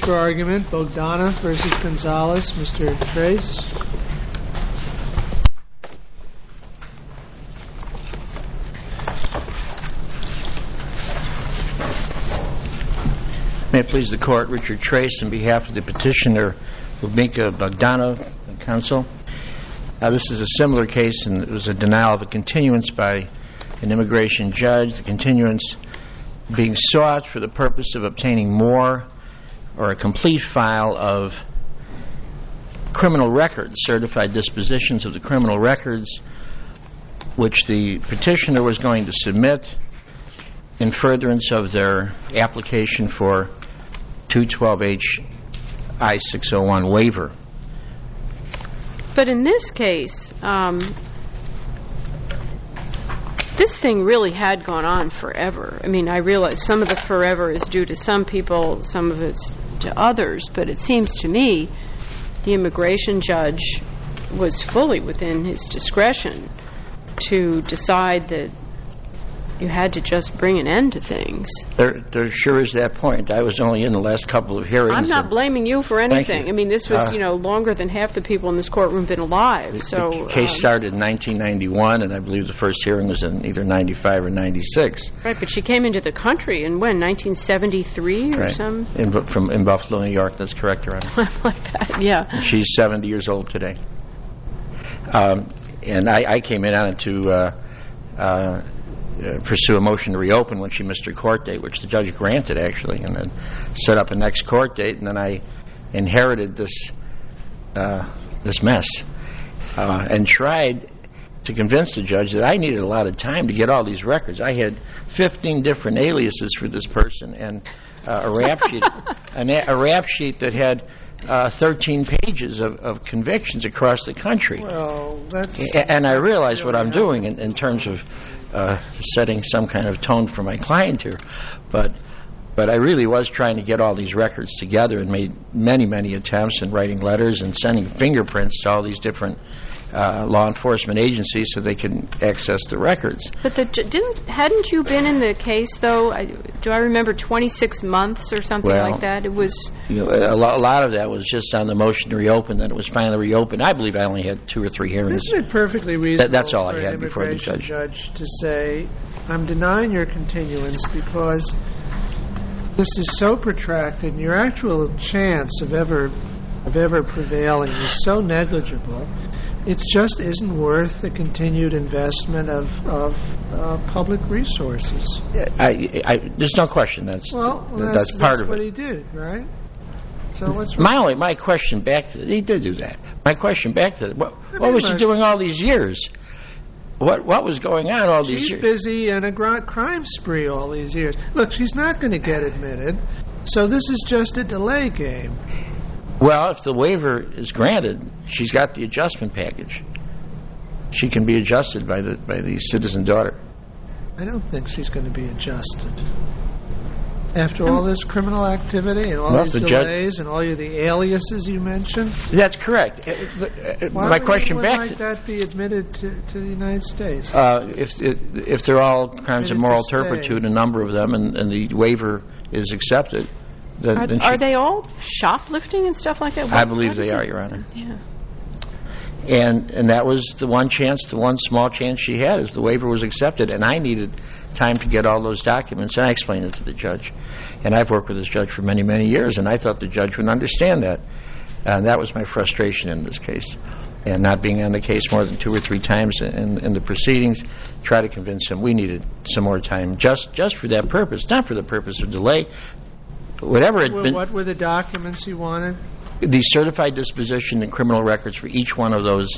For argument, Bogdana versus Gonzalez. Mr. Trace. May it please the Court, Richard Trace on behalf of the petitioner, Lubinka Bogdana, counsel. This is a similar case, and it was a denial of a continuance by an immigration judge. The continuance being sought for the purpose of obtaining more or a complete file of criminal records, certified dispositions of the criminal records, which the petitioner was going to submit in furtherance of their application for 212H I-601 waiver. But in this case, this thing really had gone on forever. I mean, I realize some of the forever is due to some people, some of it's to others, but it seems to me the immigration judge was fully within his discretion to decide that you had to just bring an end to things. There sure is that point. I was only in the last couple of hearings. I'm not blaming you for anything. You. I mean, this was, longer than half the people in this courtroom have been alive. The case started in 1991, and I believe the first hearing was in either 95 or 96. Right, but she came into the country in when, 1973 or right. something? In Buffalo, New York. That's correct, Your Honor. Like that, yeah. And she's 70 years old today. And I came in on it to pursue a motion to reopen when she missed her court date, which the judge granted, actually, and then set up a next court date, and then I inherited this mess and tried to convince the judge that I needed a lot of time to get all these records. I had 15 different aliases for this person and a rap sheet, a rap sheet that had 13 pages of convictions across the country. Well, that's... And I realize what I'm doing in terms of setting some kind of tone for my client here. But I really was trying to get all these records together and made many, many attempts in writing letters and sending fingerprints to all these different law enforcement agencies so they can access the records. But hadn't you been in the case, though? Do I remember 26 months or something like that? It was... a lot of that was just on the motion to reopen, then it was finally reopened. I believe I only had 2 or 3 hearings. Isn't it perfectly reasonable that's all for I had an before the immigration judge to say, I'm denying your continuance because this is so protracted and your actual chance of ever prevailing is so negligible, it just isn't worth the continued investment of public resources. There's no question that's part of it. That's what he did, right? So what's wrong? My question back to he did do that. My question back to what was he doing all these years? What was going on all these years? She's busy in a crime spree all these years. Look, she's not going to get admitted, so this is just a delay game. Well, if the waiver is granted, she's got the adjustment package. She can be adjusted by the citizen daughter. I don't think she's going to be adjusted. After all this criminal activity and all these delays and all the aliases you mentioned? That's correct. My question back might that be admitted to the United States? If they're all crimes of moral turpitude, a number of them, and the waiver is accepted, are they all shoplifting and stuff like that? I believe they are, Your Honor. Yeah. And that was the one small chance she had, is the waiver was accepted, and I needed time to get all those documents, and I explained it to the judge. And I've worked with this judge for many, many years, and I thought the judge would understand that. And that was my frustration in this case. And not being on the case more than 2 or 3 times in the proceedings, try to convince him we needed some more time just for that purpose, not for the purpose of delay. What were the documents you wanted? The certified disposition and criminal records for each one of those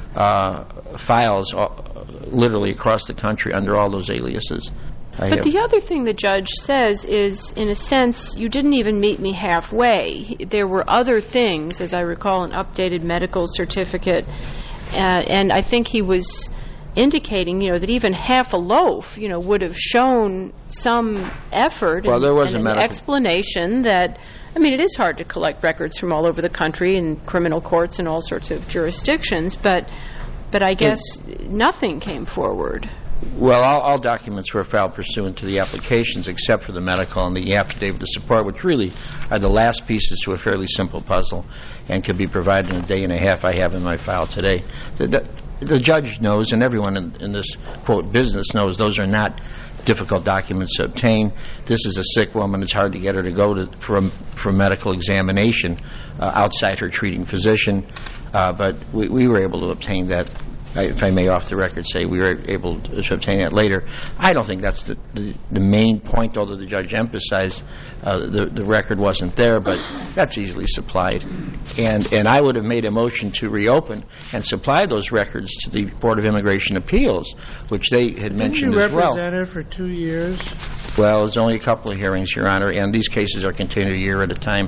files, literally across the country under all those aliases. But the other thing the judge says is, in a sense, you didn't even meet me halfway. There were other things, as I recall, an updated medical certificate, and I think he was indicating, that even half a loaf, would have shown some effort and an explanation that, it is hard to collect records from all over the country in criminal courts and all sorts of jurisdictions, but I guess nothing came forward. Well, all documents were filed pursuant to the applications except for the medical and the affidavit of support, which really are the last pieces to a fairly simple puzzle and could be provided in a day and a half I have in my file today. The judge knows, and everyone in this, quote, business knows, those are not difficult documents to obtain. This is a sick woman. It's hard to get her to go for a medical examination outside her treating physician, but we were able to obtain that. If I may off the record say, we were able to obtain that later. I don't think that's the main point, although the judge emphasized the record wasn't there, but that's easily supplied. And I would have made a motion to reopen and supply those records to the Board of Immigration Appeals, which they had mentioned as well. Didn't you represent her for 2 years? Well, it was only a couple of hearings, Your Honor, and these cases are continued a year at a time.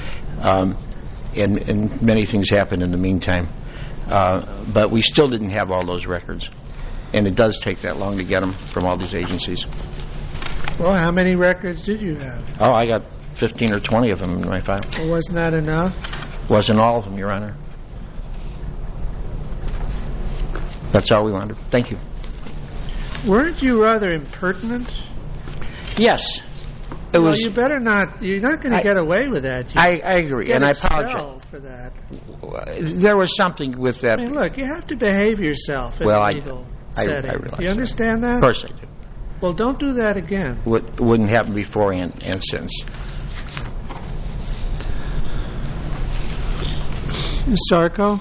And many things happened in the meantime. But we still didn't have all those records. And it does take that long to get them from all these agencies. Well, how many records did you have? Oh, I got 15 or 20 of them in my file. Well, wasn't that enough? Wasn't all of them, Your Honor. That's all we wanted. Thank you. Weren't you rather impertinent? Yes. Well, you better not. You're not going to get away with that. I agree, and I apologize for that. There was something with that. I mean, look, you have to behave yourself in a legal setting. I realize do you understand that? Of course I do. Well, don't do that again. Wouldn't happen before and since. Ms. Sarko?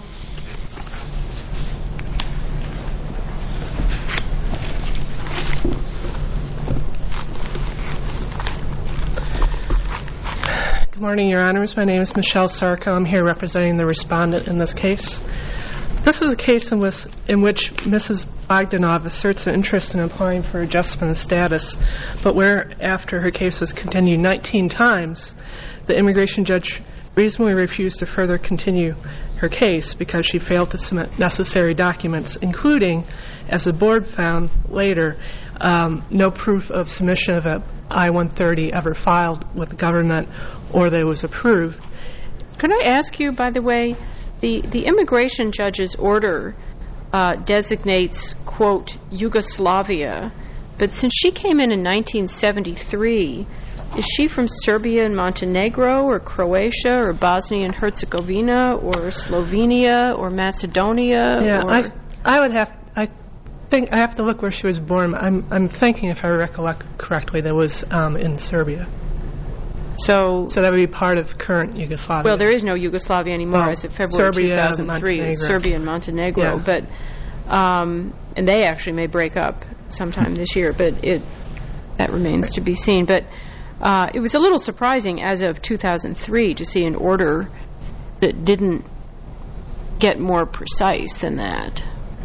Good morning, Your Honors. My name is Michelle Sarko. I'm here representing the respondent in this case. This is a case in which Mrs. Bogdanov asserts an interest in applying for adjustment of status, but where, after her case was continued 19 times, the immigration judge reasonably refused to further continue her case because she failed to submit necessary documents, including, as the board found later, no proof of submission of an I-130 ever filed with the government or that it was approved. Could I ask you, by the way, the immigration judge's order designates, quote, Yugoslavia, but since she came in 1973, is she from Serbia and Montenegro or Croatia or Bosnia and Herzegovina or Slovenia or Macedonia? Yeah, I think I have to look where she was born. I'm thinking, if I recollect correctly, that was in Serbia. So that would be part of current Yugoslavia. Well, there is no Yugoslavia anymore as of February Serbia, 2003. It's Serbia and Montenegro, but and they actually may break up sometime this year, but that remains to be seen. But it was a little surprising as of 2003 to see an order that didn't get more precise than that.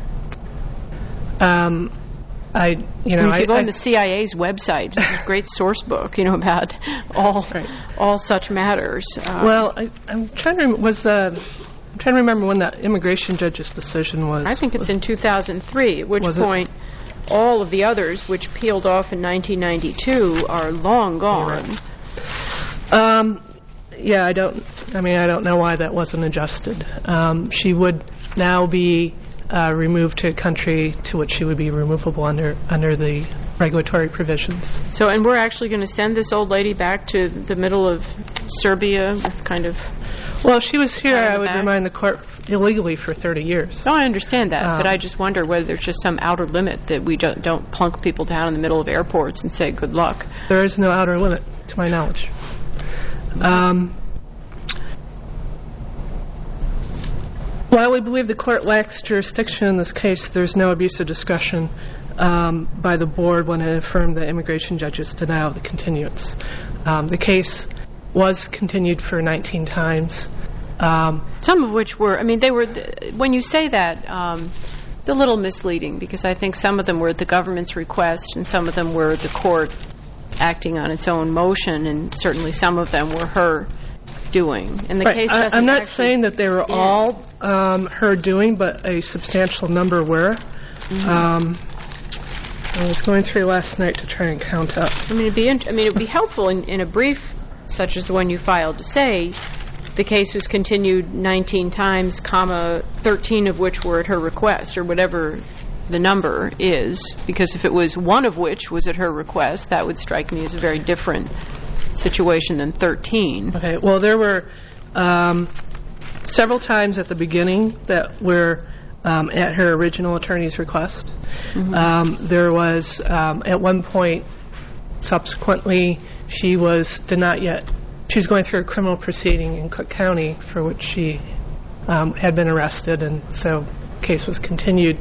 If you go on the CIA's website, it's a great source book, about all such matters. Well, I'm trying to remember when that immigration judge's decision was. I think it's in 2003, at which point all of the others, which peeled off in 1992, are long gone. Yeah, I don't know why that wasn't adjusted. She would now be removed to a country to which she would be removable under the regulatory provisions. So, and we're actually going to send this old lady back to the middle of Serbia with kind of... Well, she was here, I would remind the court, illegally for 30 years. Oh, I understand that, but I just wonder whether there's just some outer limit that we don't plunk people down in the middle of airports and say good luck. There is no outer limit, to my knowledge. While we believe the court lacks jurisdiction in this case, there's no abuse of discretion by the board when it affirmed the immigration judge's denial of the continuance. The case was continued for 19 times. Some of which were, they were, when you say that, they're a little misleading because I think some of them were at the government's request and some of them were the court acting on its own motion, and certainly some of them were her doing. And the case doesn't I'm not saying that they were all her doing, but a substantial number were. I was going through last night to try and count up. It would be helpful in a brief such as the one you filed to say the case was continued 19 times, 13 of which were at her request, or whatever the number is, because if it was one of which was at her request, that would strike me as a very different situation than 13. Okay. Well, there were several times at the beginning that were at her original attorney's request. There was at one point, subsequently, she was denied yet. She was going through a criminal proceeding in Cook County for which she had been arrested, and so the case was continued.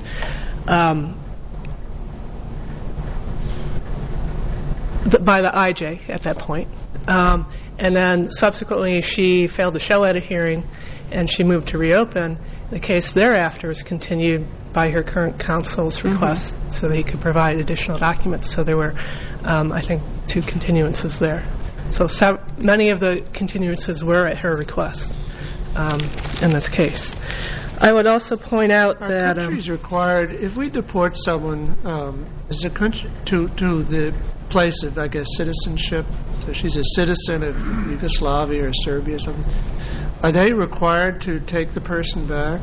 By the IJ at that point. And then subsequently she failed to show at a hearing and she moved to reopen. The case thereafter was continued by her current counsel's request so that he could provide additional documents. So there were, I think, 2 continuances there. So many of the continuances were at her request in this case. I would also point out that our country's required, if we deport someone as a country to the place of, I guess, citizenship, so she's a citizen of Yugoslavia or Serbia or something, are they required to take the person back?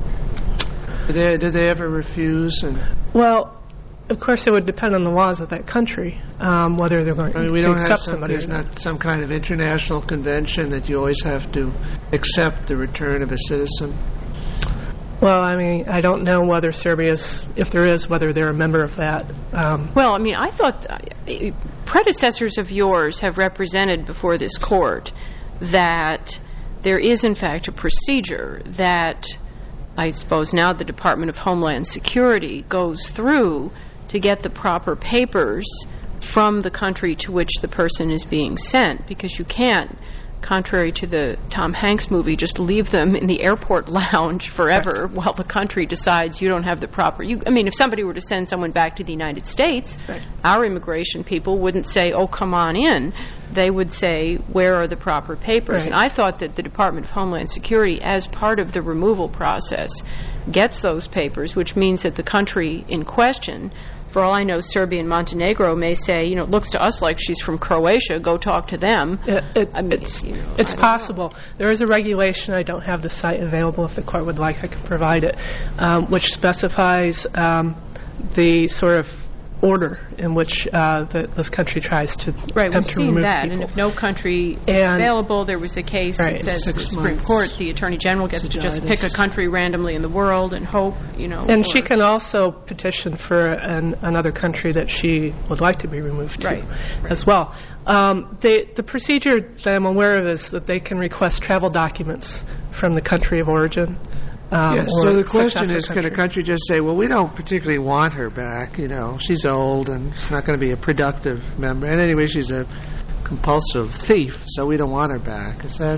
Did they ever refuse? Well, of course, it would depend on the laws of that country, whether they're going to accept somebody. There's not some kind of international convention that you always have to accept the return of a citizen? Well, I mean, I don't know whether Serbia's, if there is, whether they're a member of that. Well, I mean, I thought predecessors of yours have represented before this court that there is, in fact, a procedure that I suppose now the Department of Homeland Security goes through to get the proper papers from the country to which the person is being sent, because you can't, contrary to the Tom Hanks movie, just leave them in the airport lounge forever while the country decides you don't have the proper... I mean, if somebody were to send someone back to the United States, our immigration people wouldn't say, oh, come on in. They would say, where are the proper papers? And I thought that the Department of Homeland Security, as part of the removal process, gets those papers, which means that the country in question... For all I know, Serbia and Montenegro may say, you know, it looks to us like she's from Croatia. Go talk to them. It's possible. There is a regulation. I don't have the site available. If the court would like, I can provide it, which specifies the sort of order in which this country tries to we've seen that. People. And if no country is available, there was a case that says the Supreme Court, the Attorney General gets to just pick a country randomly in the world and hope, you know. And she can also petition for another country that she would like to be removed to as well. The procedure that I'm aware of is that they can request travel documents from the country of origin. So the question is, can a country just say, well, we don't particularly want her back, you know, she's old and she's not going to be a productive member, and anyway, she's a compulsive thief, so we don't want her back. Does that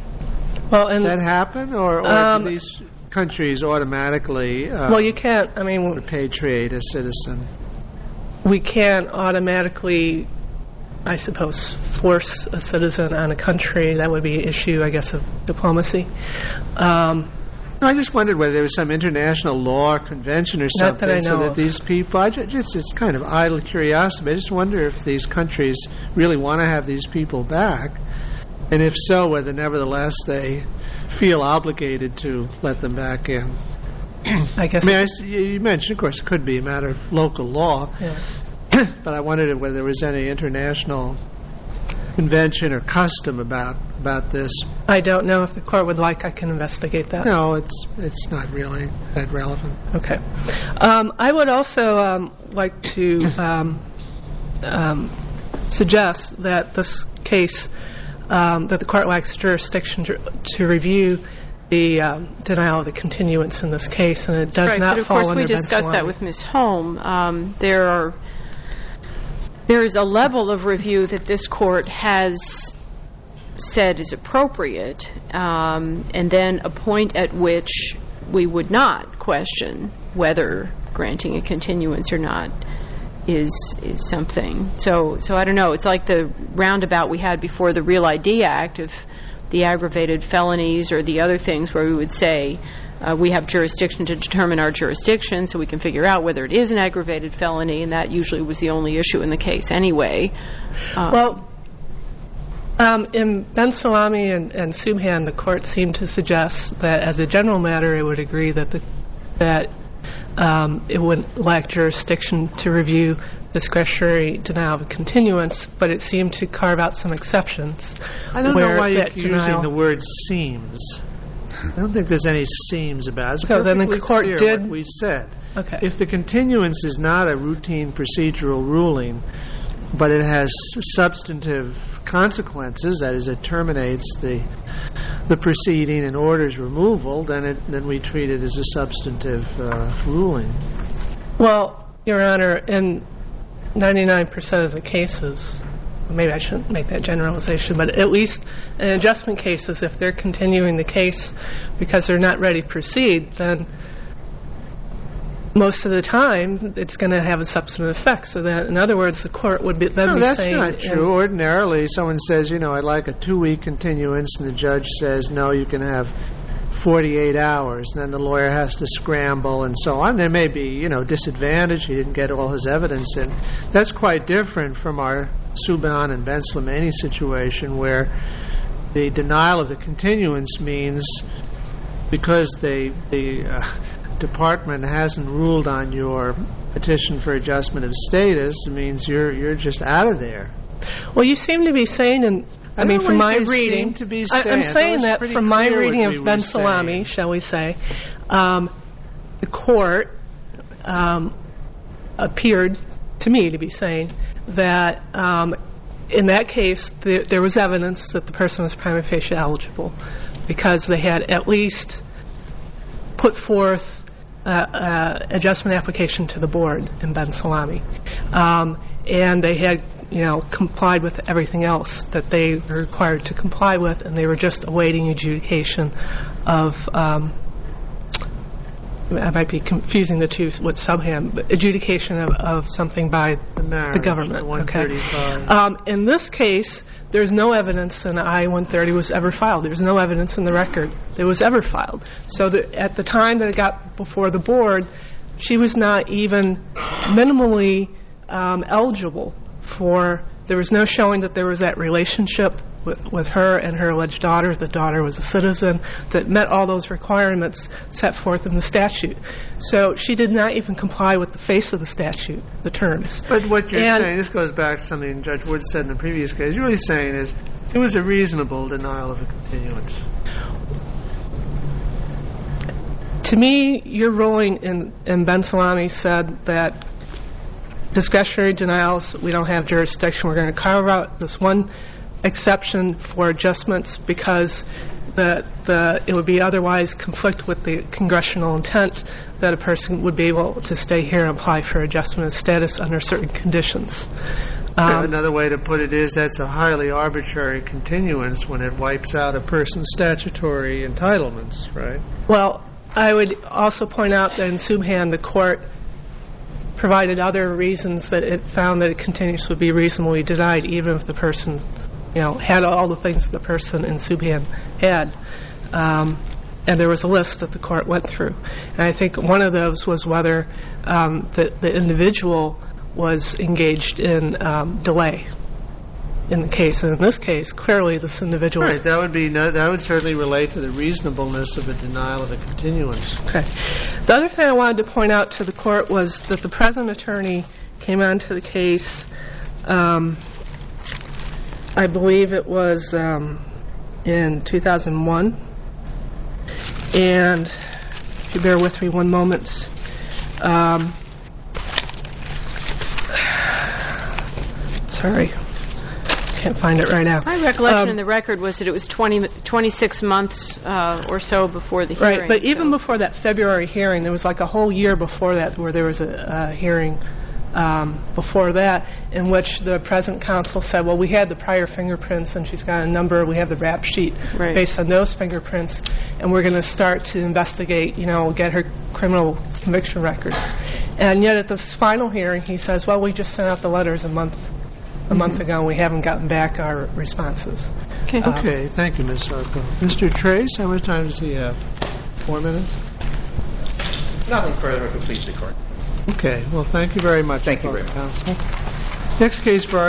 happen, or do these countries automatically you can't, I mean, repatriate a citizen? We can't automatically, I suppose, force a citizen on a country. That would be an issue, I guess, of diplomacy. I just wondered whether there was some international law or convention or something that these people... it's kind of idle curiosity. I just wonder if these countries really want to have these people back, and if so, whether nevertheless they feel obligated to let them back in. I guess. You mentioned, of course, it could be a matter of local law, but I wondered whether there was any international convention or custom about this. I don't know. If the court would like, I can investigate that. No, it's not really that relevant. Okay. I would also like to suggest that this case, that the court lacks jurisdiction to review the denial of the continuance in this case, and it does not fall under... Of course, we discussed that with Ms. Holm. There is a level of review that this court has said is appropriate, and then a point at which we would not question whether granting a continuance or not is something. So I don't know. It's like the roundabout we had before the Real ID Act of the aggravated felonies or the other things where we would say we have jurisdiction to determine our jurisdiction so we can figure out whether it is an aggravated felony, and that usually was the only issue in the case anyway. In Ben Salami and Subhan, the court seemed to suggest that as a general matter it would agree that it would lack jurisdiction to review discretionary denial of continuance, but it seemed to carve out some exceptions. I don't know why you're denial, using the word seems. I don't think there's any seems about it. It's so then the court clear did what we said. Okay. If the continuance is not a routine procedural ruling, but it has substantive consequences, that is, it terminates the proceeding and orders removal, then we treat it as a substantive ruling. Well, Your Honor, in 99% of the cases, maybe I shouldn't make that generalization, but at least in adjustment cases, if they're continuing the case because they're not ready to proceed, then most of the time it's going to have a substantive effect. So that, in other words, the court would then be saying... No, that's not true. Ordinarily, someone says, I'd like a 2-week continuance, and the judge says, no, you can have 48 hours, and then the lawyer has to scramble and so on. There may be, disadvantage. He didn't get all his evidence in. That's quite different from our Subban and Ben Slimani situation, where the denial of the continuance means because the department hasn't ruled on your petition for adjustment of status, it means you're just out of there. Well, you seem to be saying, from my reading, I'm saying that from my reading of Ben Salami, shall we say, the court appeared to me to be saying that in that case there was evidence that the person was prima facie eligible because they had at least put forth adjustment application to the board in Ben Salami, and they had complied with everything else that they were required to comply with, and they were just awaiting adjudication of I might be confusing the two with Subham, but adjudication of something by the government. Okay. In this case, there's no evidence an I-130 was ever filed. There's no evidence in the record that it was ever filed. So at the time that it got before the board, she was not even minimally eligible for. There was no showing that there was that relationship with her and her alleged daughter. The daughter was a citizen that met all those requirements set forth in the statute. So she did not even comply with the face of the statute, the terms. But what you're saying, this goes back to something Judge Wood said in the previous case, you're really saying is it was a reasonable denial of a continuance. To me, your ruling in Ben Salami said that discretionary denials, we don't have jurisdiction. We're going to carve out this one exception for adjustments because it would be otherwise conflict with the congressional intent that a person would be able to stay here and apply for adjustment of status under certain conditions. Another way to put it is that's a highly arbitrary continuance when it wipes out a person's statutory entitlements, right? Well, I would also point out that in Subhan, the court provided other reasons that it found that a continuance would be reasonably denied even if the person had all the things that the person in Subhan had. And there was a list that the court went through. And I think one of those was whether the individual was engaged in delay in the case. And in this case, clearly this individual... Right, that would certainly relate to the reasonableness of the denial of the continuance. Okay. The other thing I wanted to point out to the court was that the present attorney came onto the case, I believe it was in 2001. And if you bear with me one moment. Sorry. Can't find it right now. My recollection in the record was that it was 26 months or so before the hearing. Right, but even before that February hearing, there was like a whole year before that where there was a hearing before that in which the present counsel said, well, we had the prior fingerprints and she's got a number, we have the rap sheet based on those fingerprints, and we're going to start to investigate, get her criminal conviction records. And yet at this final hearing, he says, well, we just sent out the letters a month ago, and we haven't gotten back our responses. Okay, thank you, Ms. Sarko. Mr. Trace, how much time does he have? 4 minutes? Nothing further, if it please the court. Okay, well, thank you very much. Thank you very much. Counsel. Next case for